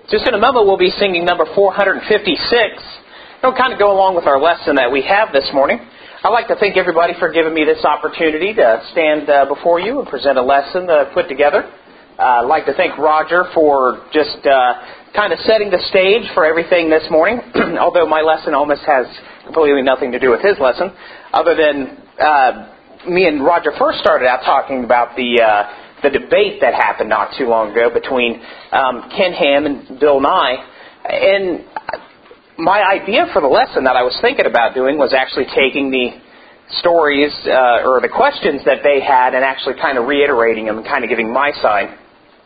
Just in a moment, we'll be singing number 456. It'll kind of go along with our lesson that we have this morning. I'd like to thank everybody for giving me this opportunity to stand before you and present a lesson put together. I'd like to thank Roger for just kind of setting the stage for everything this morning, although my lesson almost has completely nothing to do with his lesson, other than me and Roger first started out talking about the debate that happened not too long ago between Ken Ham and Bill Nye. And my idea for the lesson that I was thinking about doing was actually taking the stories or the questions that they had and actually kind of reiterating them and kind of giving my side.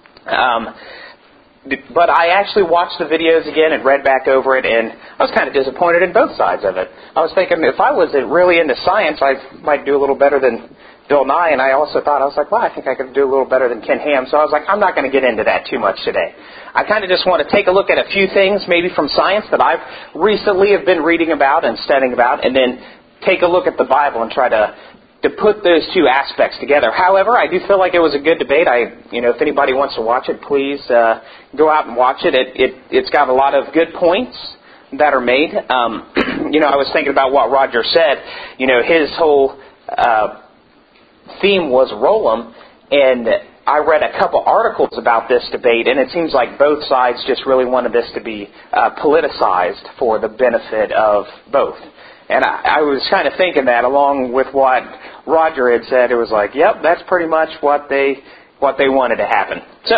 But I actually watched the videos again and read back over it, and I was kind of disappointed in both sides of it. I was thinking if I was really into science, I might do a little better than Bill Nye, and I also thought, I think I could do a little better than Ken Ham. So I was like, I'm not going to get into that too much today. I kind of just want to take a look at a few things, maybe from science, that I've recently have been reading about and studying about, and then take a look at the Bible and try to put those two aspects together. However, I do feel like it was a good debate. If anybody wants to watch it, please go out and watch it. It's got a lot of good points that are made. I was thinking about what Roger said. His whole theme was Rollum, and I read a couple articles about this debate, and it seems like both sides just really wanted this to be politicized for the benefit of both. And I was kind of thinking that, along with what Roger had said, it was like, yep, that's pretty much what they wanted to happen.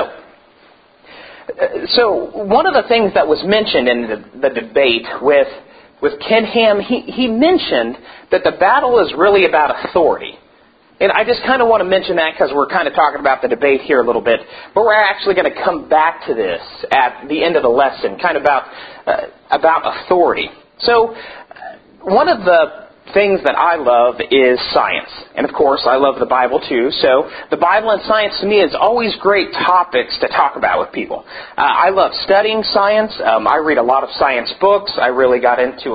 So one of the things that was mentioned in the debate with Ken Ham, he mentioned that the battle is really about authority. And I just kind of want to mention that because we're kind of talking about the debate here a little bit. But we're actually going to come back to this at the end of the lesson, kind of about authority. So one of the things that I love is science. And of course, I love the Bible too. So the Bible and science to me is always great topics to talk about with people. I love studying science. I read a lot of science books. I really got into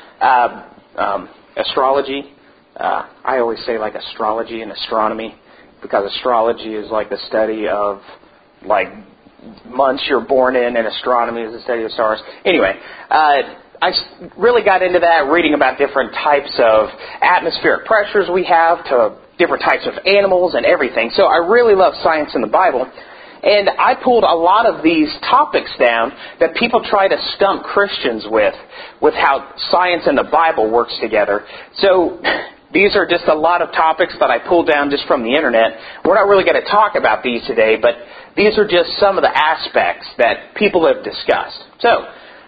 astrology. I always say like astrology and astronomy, because astrology is like the study of like months you're born in, and astronomy is the study of stars. Anyway, I really got into that, reading about different types of atmospheric pressures we have, to different types of animals and everything. So I really love science in the Bible. And I pulled a lot of these topics down that people try to stump Christians with how science and the Bible works together. So these are just a lot of topics that I pulled down just from the internet. We're not really going to talk about these today, but these are just some of the aspects that people have discussed. So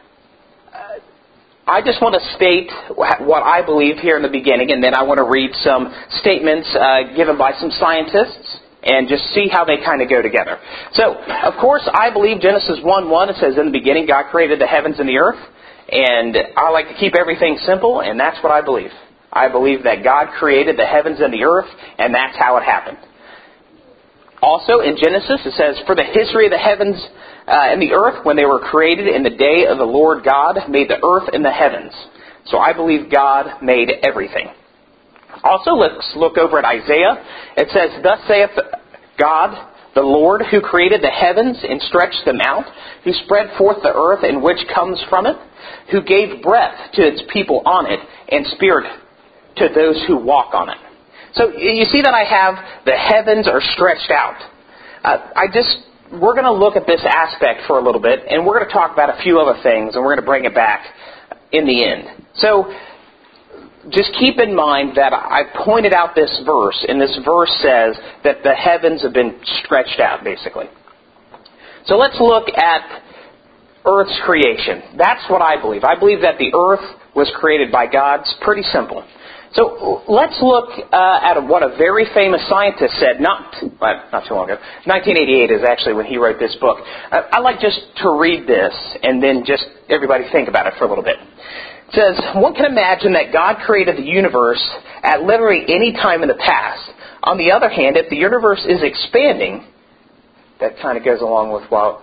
I just want to state what I believe here in the beginning, and then I want to read some statements given by some scientists and just see how they kind of go together. So, of course, I believe Genesis 1:1, it says, in the beginning God created the heavens and the earth. And I like to keep everything simple, and that's what I believe. I believe that God created the heavens and the earth, and that's how it happened. Also, in Genesis, it says, for the history of the heavens and the earth, when they were created in the day of the Lord God, made the earth and the heavens. So I believe God made everything. Also, let's look over at Isaiah. It says, thus saith God, the Lord, who created the heavens and stretched them out, who spread forth the earth and which comes from it, who gave breath to its people on it, and spirit to those who walk on it. So you see that I have the heavens are stretched out. We're going to look at this aspect for a little bit, and we're going to talk about a few other things, and we're going to bring it back in the end. So just keep in mind that I pointed out this verse, and this verse says that the heavens have been stretched out, basically. So let's look at Earth's creation. That's what I believe. I believe that the earth was created by God. It's pretty simple. So let's look at what a very famous scientist said not too long ago. 1988 is actually when he wrote this book. I'd like just to read this and then just everybody think about it for a little bit. It says, one can imagine that God created the universe at literally any time in the past. On the other hand, if the universe is expanding, that kind of goes along with what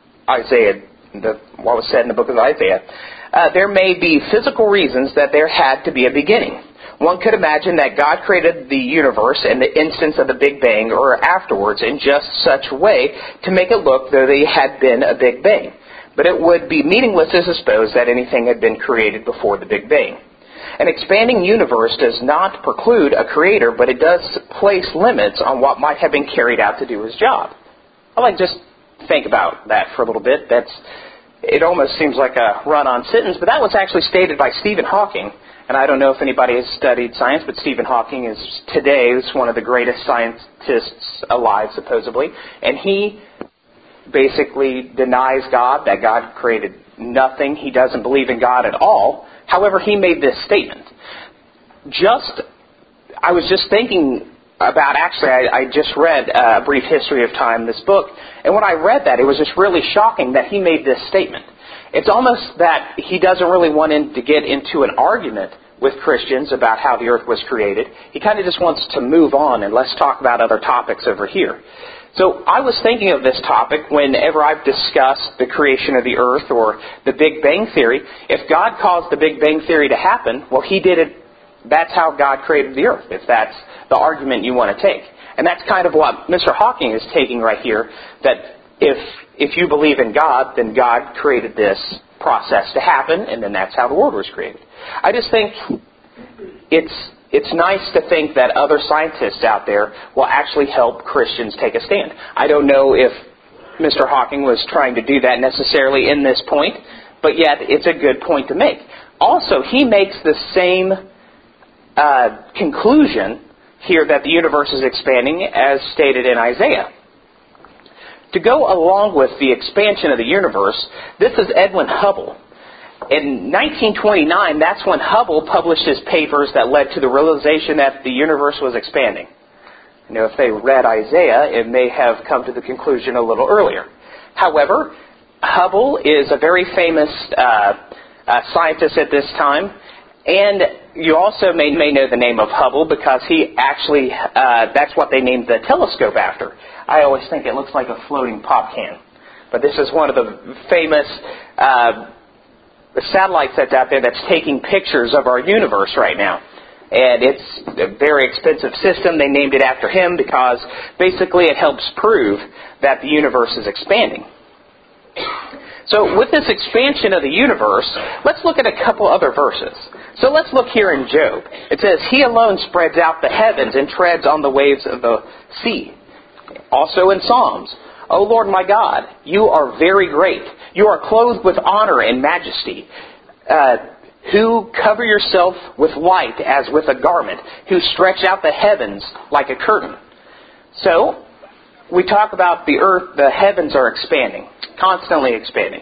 was said in the book of Isaiah, there may be physical reasons that there had to be a beginning. One could imagine that God created the universe in the instance of the Big Bang or afterwards in just such a way to make it look though there had been a Big Bang. but it would be meaningless to suppose that anything had been created before the Big Bang. An expanding universe does not preclude a creator, but it does place limits on what might have been carried out to do his job. I like just think about that for a little bit. It almost seems like a run-on sentence, but that was actually stated by Stephen Hawking. And I don't know if anybody has studied science, but Stephen Hawking is one of the greatest scientists alive, supposedly. And he basically denies God, that God created nothing. He doesn't believe in God at all. However, he made this statement. I was just thinking about, actually, I just read A Brief History of Time, this book, and when I read that, it was just really shocking that he made this statement. It's almost that he doesn't really want to get into an argument with Christians about how the earth was created. He kind of just wants to move on and let's talk about other topics over here. So I was thinking of this topic whenever I've discussed the creation of the earth or the Big Bang Theory. If God caused the Big Bang Theory to happen, well, he did it. That's how God created the earth, if that's the argument you want to take. And that's kind of what Mr. Hawking is taking right here, that if you believe in God, then God created this process to happen, and then that's how the world was created. I just think it's nice to think that other scientists out there will actually help Christians take a stand. I don't know if Mr. Hawking was trying to do that necessarily in this point, but yet it's a good point to make. Also, he makes the same conclusion here that the universe is expanding as stated in Isaiah. To go along with the expansion of the universe, this is Edwin Hubble. In 1929, that's when Hubble published his papers that led to the realization that the universe was expanding. You know, if they read Isaiah, it may have come to the conclusion a little earlier. However, Hubble is a very famous scientist at this time, and you also may know the name of Hubble because he actually, that's what they named the telescope after. I always think it looks like a floating pop can. But this is one of the famous satellites that's out there that's taking pictures of our universe right now. And it's a very expensive system. They named it after him because basically it helps prove that the universe is expanding. So with this expansion of the universe, let's look at a couple other verses. So let's look here in Job. It says, "He alone spreads out the heavens and treads on the waves of the sea." Also in Psalms, "O Lord my God, you are very great. You are clothed with honor and majesty. Who cover yourself with light as with a garment, who stretch out the heavens like a curtain." So, we talk about the earth, the heavens are expanding, constantly expanding.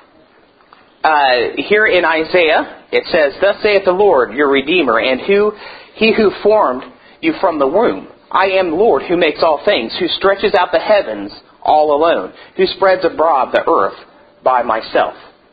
Here in Isaiah, it says, "Thus saith the Lord, your Redeemer, and he who formed you from the womb. I am the Lord who makes all things, who stretches out the heavens all alone, who spreads abroad the earth by myself."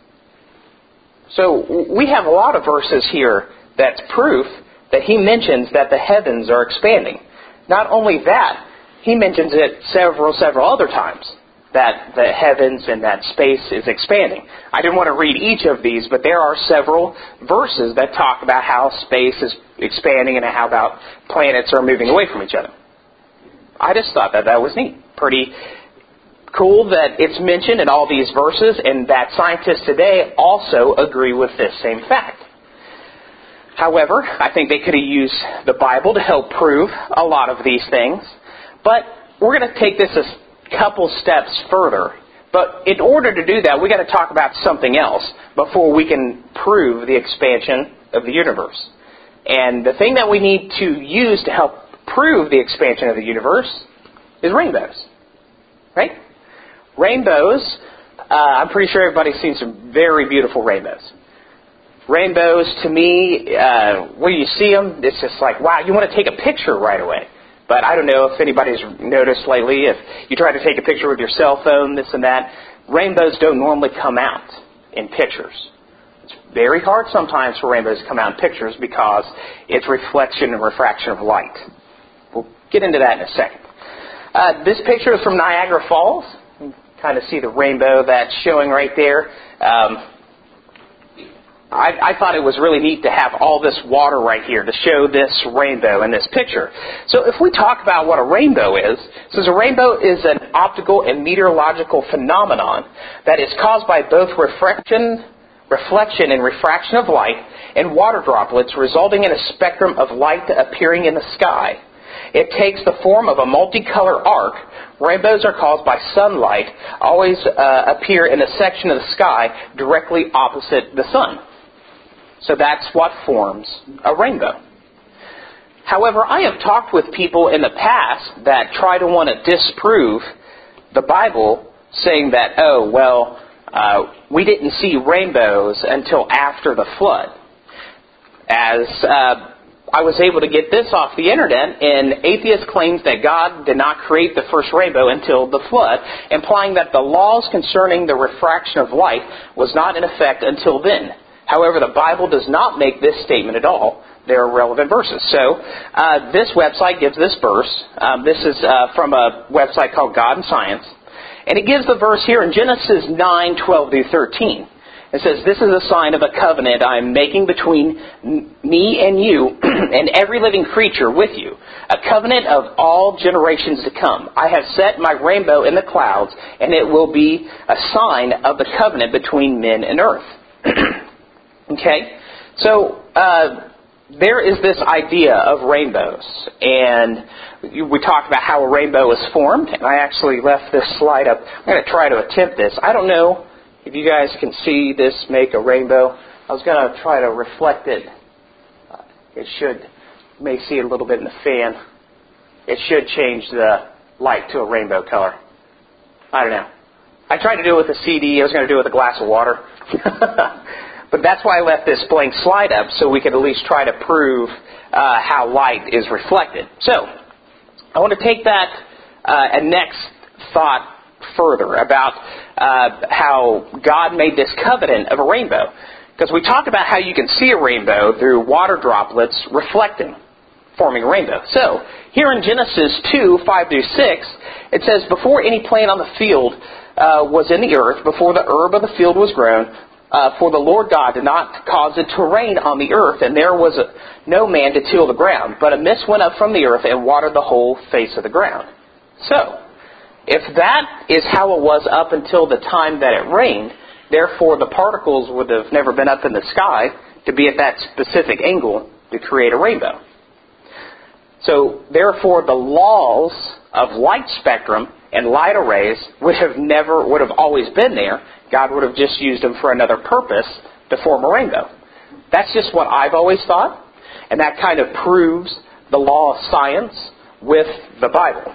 So we have a lot of verses here that's proof that he mentions that the heavens are expanding. Not only that, he mentions it several other times, that the heavens and that space is expanding. I didn't want to read each of these, but there are several verses that talk about how space is expanding and how about planets are moving away from each other. I just thought that was neat. Pretty cool that it's mentioned in all these verses and that scientists today also agree with this same fact. However, I think they could have used the Bible to help prove a lot of these things. But we're going to take this a couple steps further. But in order to do that, we've got to talk about something else before we can prove the expansion of the universe. And the thing that we need to use to help prove the expansion of the universe is rainbows. Right? Rainbows, I'm pretty sure everybody's seen some very beautiful rainbows. Rainbows, to me, when you see them, it's just like, wow, you want to take a picture right away. But I don't know if anybody's noticed lately, if you try to take a picture with your cell phone, this and that, rainbows don't normally come out in pictures. It's very hard sometimes for rainbows to come out in pictures because it's reflection and refraction of light. We'll get into that in a second. This picture is from Niagara Falls. You can kind of see the rainbow that's showing right there. I thought it was really neat to have all this water right here to show this rainbow in this picture. So if we talk about what a rainbow is, it says a rainbow is an optical and meteorological phenomenon that is caused by both reflection and refraction of light and water droplets, resulting in a spectrum of light appearing in the sky. It takes the form of a multicolor arc. Rainbows are caused by sunlight, always appear in a section of the sky directly opposite the sun. So that's what forms a rainbow. However, I have talked with people in the past that try to want to disprove the Bible, saying that, we didn't see rainbows until after the flood. As I was able to get this off the internet, and atheist claims that God did not create the first rainbow until the flood, implying that the laws concerning the refraction of light was not in effect until then. However, the Bible does not make this statement at all. There are relevant verses. So this website gives this verse. This is from a website called God and Science. And it gives the verse here in Genesis 9:12-13. It says, "This is a sign of a covenant I am making between me and you and every living creature with you, a covenant of all generations to come. I have set my rainbow in the clouds, and it will be a sign of the covenant between men and earth." Okay? So there is this idea of rainbows. And we talked about how a rainbow is formed. And I actually left this slide up. I'm going to try to attempt this. I don't know if you guys can see this make a rainbow. I was going to try to reflect it. It should, you may see it a little bit in the fan. It should change the light to a rainbow color. I don't know. I tried to do it with a CD. I was going to do it with a glass of water. But that's why I left this blank slide up, so we could at least try to prove how light is reflected. So, I want to take that and next thought further about how God made this covenant of a rainbow. Because we talked about how you can see a rainbow through water droplets reflecting, forming a rainbow. So, here in Genesis 2:5-6, it says, "Before any plant on the field was in the earth, before the herb of the field was grown, for the Lord God did not cause it to rain on the earth, and there was no man to till the ground. But a mist went up from the earth and watered the whole face of the ground." So, if that is how it was up until the time that it rained, therefore the particles would have never been up in the sky to be at that specific angle to create a rainbow. So, therefore the laws of light spectrum and light arrays would have always been there. God would have just used them for another purpose to form a rainbow. That's just what I've always thought, and that kind of proves the law of science with the Bible.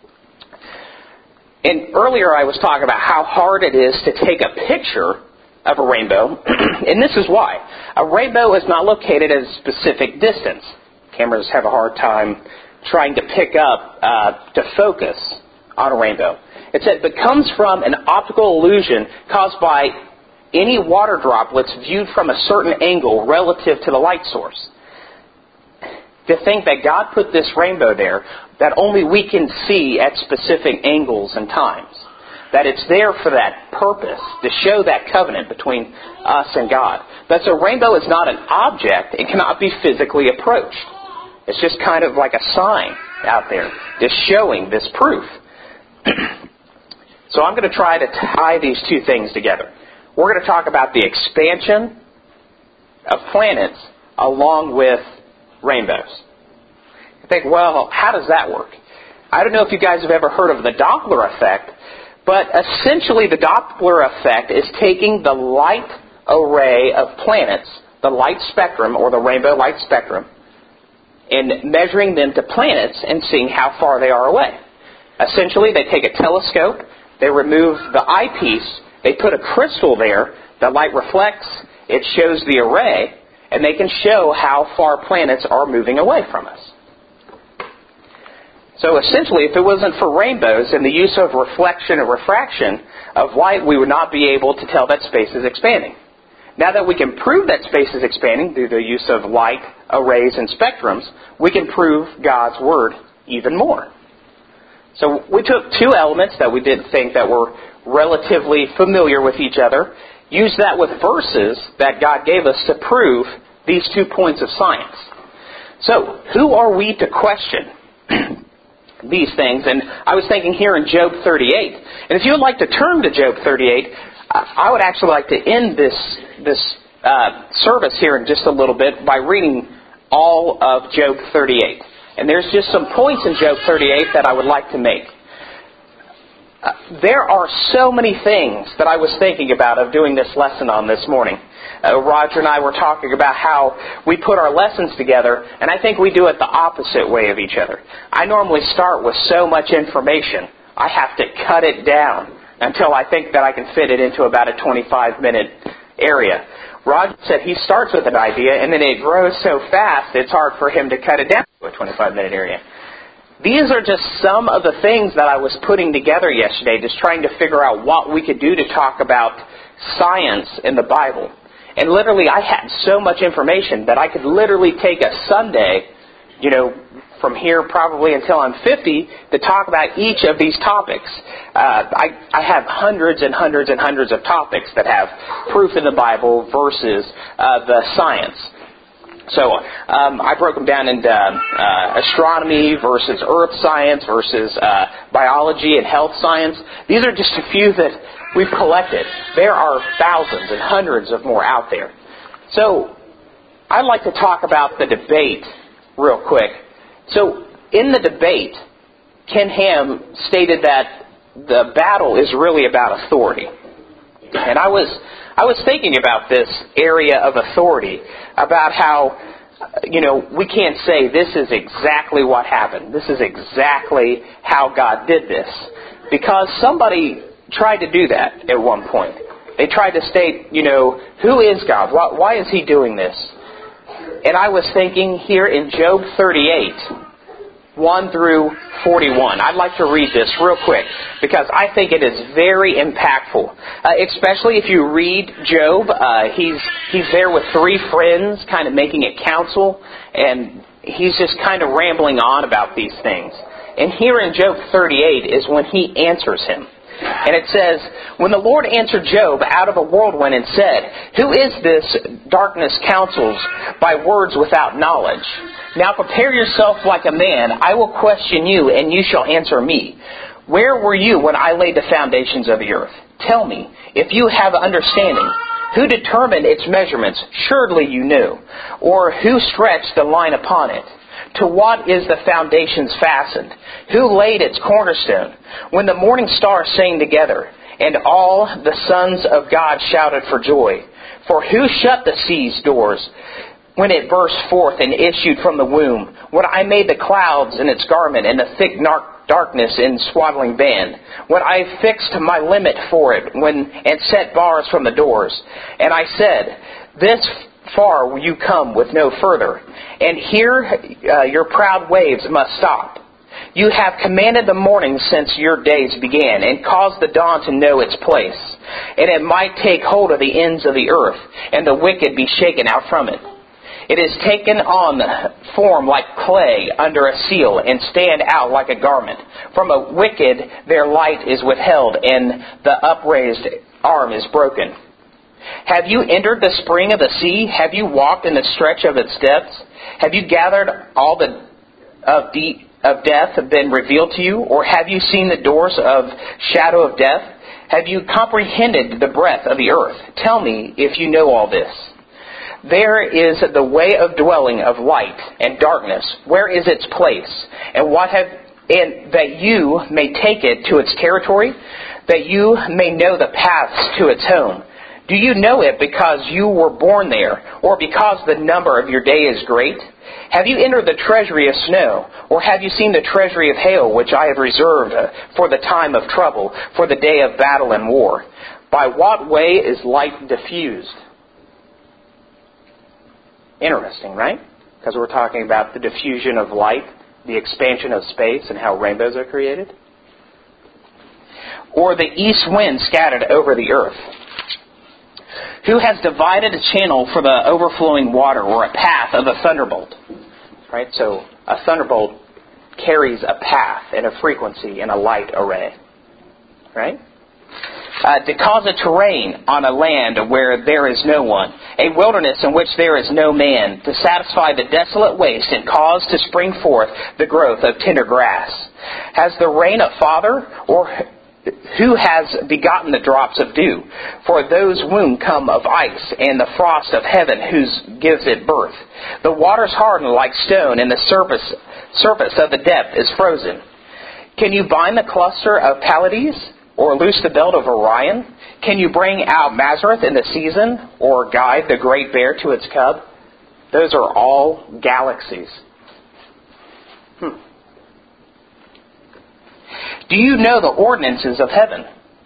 And earlier I was talking about how hard it is to take a picture of a rainbow, and this is why. A rainbow is not located at a specific distance. Cameras have a hard time trying to pick up, to focus on a rainbow. It said it comes from an optical illusion caused by any water droplets viewed from a certain angle relative to the light source. To think that God put this rainbow there that only we can see at specific angles and times. That it's there for that purpose, to show that covenant between us and God. But so a rainbow is not an object. It cannot be physically approached. It's just kind of like a sign out there, just showing this proof. So I'm going to try to tie these two things together. We're going to talk about the expansion of planets along with rainbows. You think, well, how does that work? I don't know if you guys have ever heard of the Doppler effect, but essentially the Doppler effect is taking the light array of planets, the light spectrum or the rainbow light spectrum, and measuring them to planets and seeing how far they are away. Essentially, they take a telescope, they remove the eyepiece, they put a crystal there, the light reflects, it shows the array, and they can show how far planets are moving away from us. So essentially, if it wasn't for rainbows and the use of reflection and refraction of light, we would not be able to tell that space is expanding. Now that we can prove that space is expanding through the use of light, arrays, and spectrums, we can prove God's Word even more. So we took two elements that we didn't think that were relatively familiar with each other, use that with verses that God gave us to prove these 2 points of science. So, who are we to question these things? And I was thinking here in Job 38. And if you would like to turn to Job 38, I would actually like to end this service here in just a little bit by reading all of Job 38. And there's just some points in Job 38 that I would like to make. There are so many things that I was thinking about of doing this lesson on this morning. Roger and I were talking about how we put our lessons together, and I think we do it the opposite way of each other. I normally start with so much information, I have to cut it down until I think that I can fit it into about a 25-minute area. Roger said he starts with an idea, and then it grows so fast, it's hard for him to cut it down to a 25-minute area. These are just some of the things that I was putting together yesterday, just trying to figure out what we could do to talk about science in the Bible. And literally, I had so much information that I could literally take a Sunday, from here probably until I'm 50, to talk about each of these topics. I have hundreds and hundreds and hundreds of topics that have proof in the Bible versus the science. So I broke them down into astronomy versus earth science versus biology and health science. These are just a few that we've collected. There are thousands and hundreds of more out there. So I'd like to talk about the debate real quick. So in the debate, Ken Ham stated that the battle is really about authority. And I was thinking about this area of authority, about how, we can't say this is exactly what happened. This is exactly how God did this. Because somebody tried to do that at one point. They tried to state, who is God? Why is He doing this? And I was thinking here in Job 38, 1 through 41. I'd like to read this real quick because I think it is very impactful. Especially if you read Job, he's there with 3 friends kind of making it counsel, and he's just kind of rambling on about these things. And here in Job 38 is when he answers him. And it says, when the Lord answered Job out of a whirlwind and said, who is this darkness counsels by words without knowledge? Now prepare yourself like a man. I will question you, and you shall answer me. Where were you when I laid the foundations of the earth? Tell me, if you have understanding. Who determined its measurements? Surely you knew. Or who stretched the line upon it? To what is the foundations fastened? Who laid its cornerstone? When the morning stars sang together, and all the sons of God shouted for joy. For who shut the sea's doors when it burst forth and issued from the womb? When I made the clouds in its garment, and the thick darkness in swaddling band. When I fixed my limit for it, and set bars from the doors. And I said, this far will you come with no further, and here your proud waves must stop. You have commanded the morning since your days began, and caused the dawn to know its place, and it might take hold of the ends of the earth, and the wicked be shaken out from it. It is taken on form like clay under a seal, and stand out like a garment. From a wicked their light is withheld, and the upraised arm is broken. Have you entered the spring of the sea? Have you walked in the stretch of its depths? Have you gathered all of death have been revealed to you? Or have you seen the doors of shadow of death? Have you comprehended the breadth of the earth? Tell me if you know all this. There is the way of dwelling of light and darkness. Where is its place? And that you may take it to its territory, that you may know the paths to its home. Do you know it because you were born there, or because the number of your day is great? Have you entered the treasury of snow, or have you seen the treasury of hail, which I have reserved for the time of trouble, for the day of battle and war? By what way is light diffused? Interesting, right? Because we're talking about the diffusion of light, the expansion of space, and how rainbows are created. Or the east wind scattered over the earth. Who has divided a channel for the overflowing water, or a path of a thunderbolt? Right? So a thunderbolt carries a path and a frequency and a light array. Right? to cause it to rain on a land where there is no one, a wilderness in which there is no man, to satisfy the desolate waste and cause to spring forth the growth of tender grass? Has the rain a father, or who has begotten the drops of dew? For those womb come of ice, and the frost of heaven whose gives it birth. The waters harden like stone, and the surface of the depth is frozen. Can you bind the cluster of Pleiades, or loose the belt of Orion? Can you bring out Mazareth in the season, or guide the great bear to its cub? Those are all galaxies. Do you know the ordinances of heaven?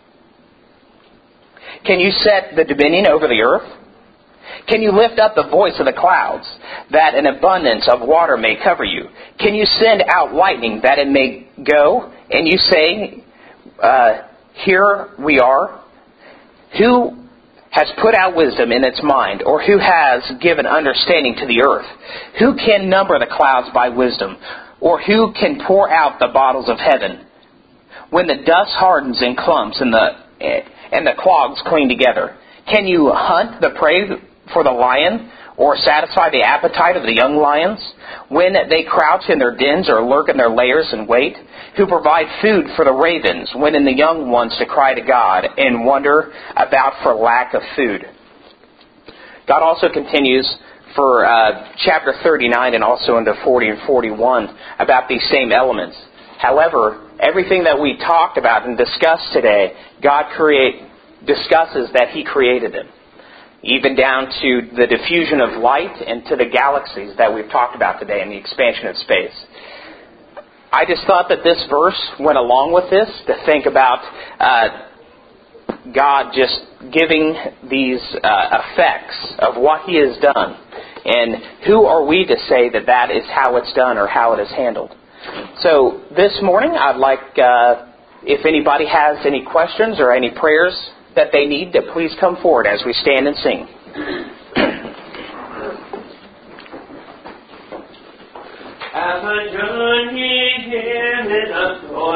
Can you set the dominion over the earth? Can you lift up the voice of the clouds, that an abundance of water may cover you? Can you send out lightning, that it may go, and you say, here we are? Who has put out wisdom in its mind, or who has given understanding to the earth? Who can number the clouds by wisdom, or who can pour out the bottles of heaven? When the dust hardens in clumps and the clogs cling together, can you hunt the prey for the lion, or satisfy the appetite of the young lions? When they crouch in their dens or lurk in their lairs and wait, who provide food for the ravens, when in the young ones to cry to God and wonder about for lack of food? God also continues for chapter 39 and also into 40 and 41 about these same elements. However, everything that we talked about and discussed today, God discusses that He created them, even down to the diffusion of light and to the galaxies that we've talked about today and the expansion of space. I just thought that this verse went along with this to think about God just giving these effects of what He has done. And who are we to say that that is how it's done or how it is handled? So this morning I'd like, if anybody has any questions or any prayers that they need, to please come forward as we stand and sing. As a journey here with us,